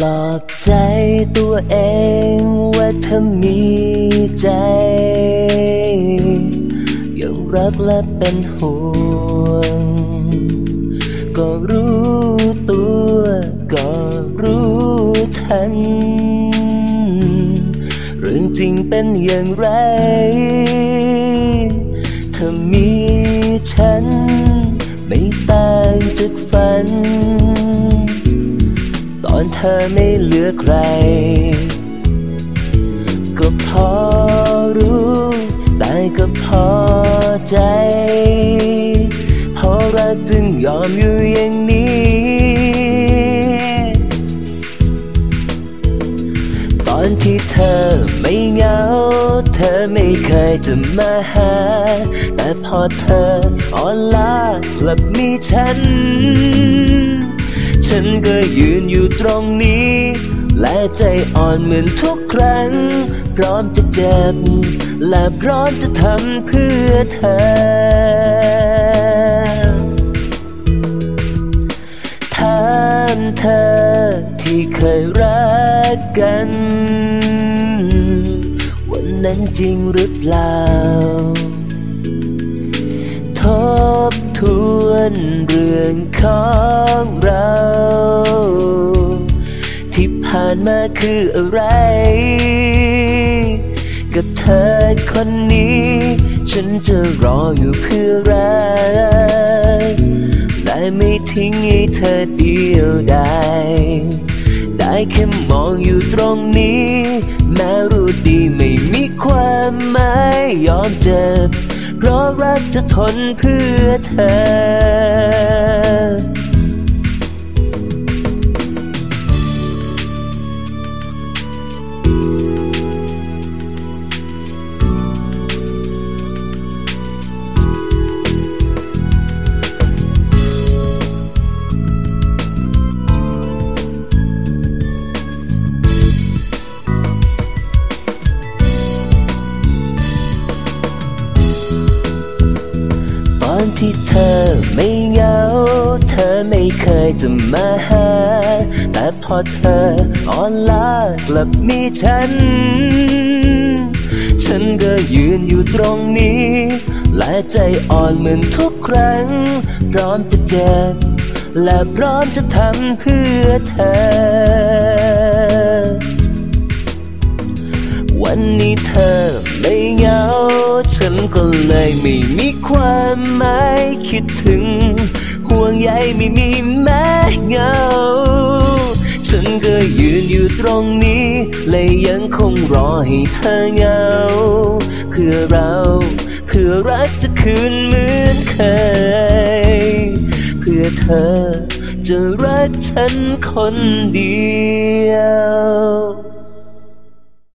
ลอบใจตัวเองว่าเธอมีใจยังรักและเป็นห่วงก็รู้ตัวก็รู้ทันเรื่องจริงเป็นอย่างไรเธอมีฉันไม่ต่างจากฝันตอนเธอไม่เหลือใครก็พอรู้แต่ก็พอใจเพราะรักจึงยอมอยู่อย่างนี้ตอนที่เธอไม่เหงาเธอไม่เคยจะมาหาแต่พอเธออ่อนล้ากลับมีฉันก็ยืนอยู่ตรงนี้และใจอ่อนเหมือนทุกครั้งพร้อมจะเจ็บและพร้อมจะทำเพื่อเธอถามเธอที่เคยรักกันวันนั้นจริงหรือเปล่าทบทวนเรื่องของเราที่ผ่านมาคืออะไรกับเธอคนนี้ฉันจะรออยู่เพื่อรักและไม่ทิ้งให้เธอเดียวดายได้แค่มองอยู่ตรงนี้แม้รู้ดีไม่มีความหมายยอมเจ็บเพราะรักจะทนเพื่อเธอตอนที่เธอไม่เหงาเธอไม่เคยจะมาหาแต่พอเธออ่อนล้ากลับมีฉันก็ยืนอยู่ตรงนี้และใจอ่อนเหมือนทุกครั้งพร้อมจะเจ็บและพร้อมจะทำเพื่อเธอวันนี้เธอไม่เหงาฉันก็เลยไม่มีความหมายคิดถึงห่วงใยไม่มีแม้เงาฉันก็ยืนอยู่ตรงนี้และยังคงรอให้เธอเหงาเพื่อรักจะคืนเหมือนเคยเพื่อเธอจะรักฉันคนเดียว